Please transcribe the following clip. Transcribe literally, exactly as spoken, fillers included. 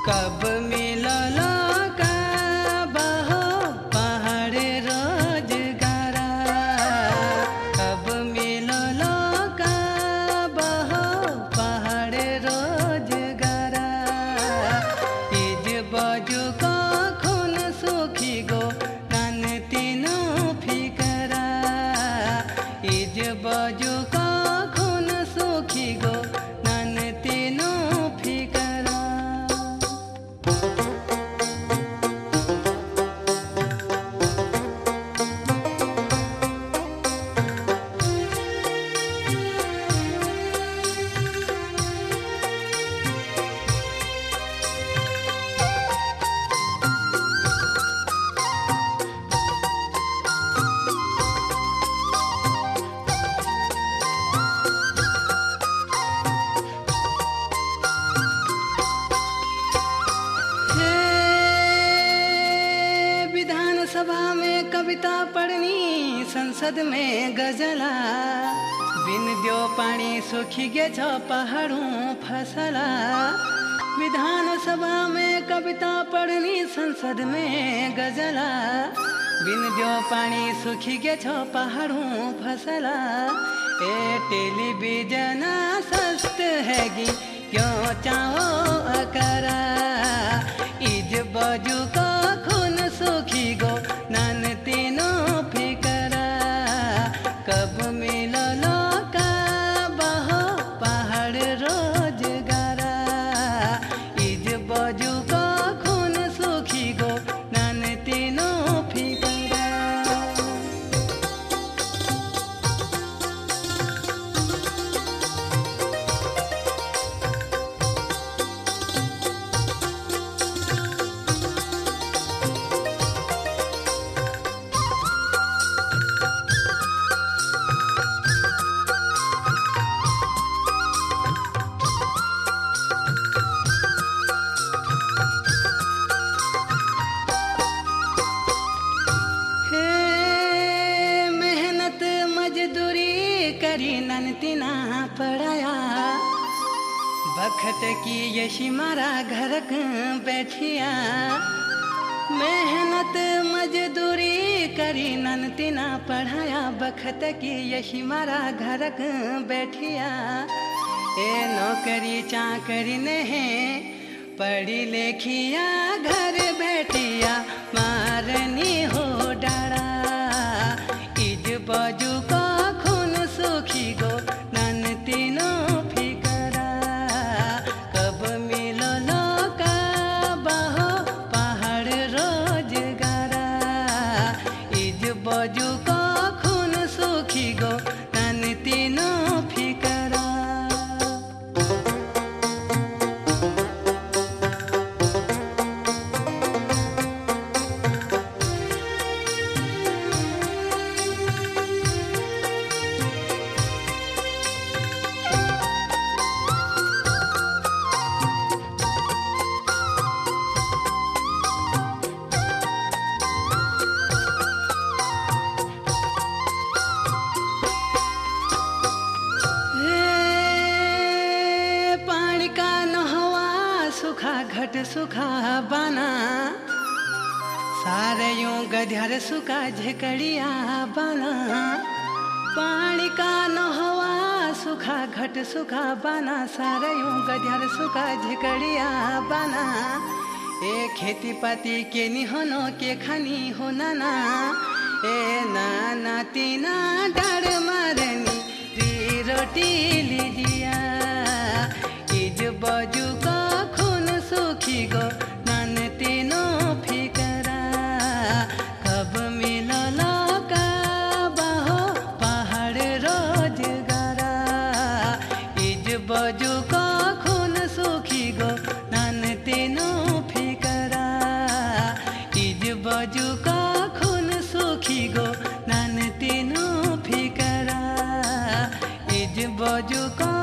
कब मिललो का बहो पहाड़ रोजगारा, कब मिललो का बहो पहाड़ रोजगारा। इज बाजू का खून सुखी गो नन तीनों फिकरा, इज बाजू का खून सुखी गो नन तीनों फिकरा। सभा में कविता पढ़नी, संसद में गजला, बिन द्यो पानी सूखी गे छो पहाड़ों फसला। विधान सभा में कविता पढ़नी, संसद में गजला, बिन द्यो पानी सूखी गे छो पहाड़ों फसला। ए टेलीविजन सस्त हैगी क्यों चाहो अकरा, इज बाजू का खून सुखी गो नन तीनों फिकरा। कब मिललो का बहो पहाड़ रोजगारा, इज बाजू का खून सुखी गो नन तीनों फिकरा। करी नन तीना पढ़ाया, बखत की यशी मारा घरक बैठिया। मेहनत मजदूरी करी नन तीना पढ़ाया, बखत की यशी मारा घरक बैठिया। ए नौकरी चाकरी नहीं पढ़ी लेखिया, घर बैठिया मारनी हो डाड़ा। इज बाजू का सुखी गो नन तीनों फिकरा। कब मिललो का बहो पहाड़ रोजगारा, इज बाजू का खून सुखी गो नन तीनों फिकरा। सुखा घट सुखा बाना, सारे यूं गधर सुखा झकड़िया बाना। पानी का न हवा सुखा घट सुखा बाना, सारे यूं गधर सुखा झकड़िया बाना। ए खेती पाती के निहनो के खानी हो नाना, ए नाना तीना डार मारनी री रोटी लीजिया। इज बाजू का सुखी गो नन तीनों फिकरा। कब मिललो का बहो पहाड़ रोजगारा, इज बाजू का खून सुखी गो नन तीनों फिकरा। इज बाजू का खून सुखी गो नन तीनों फिकरा, इज बाजू का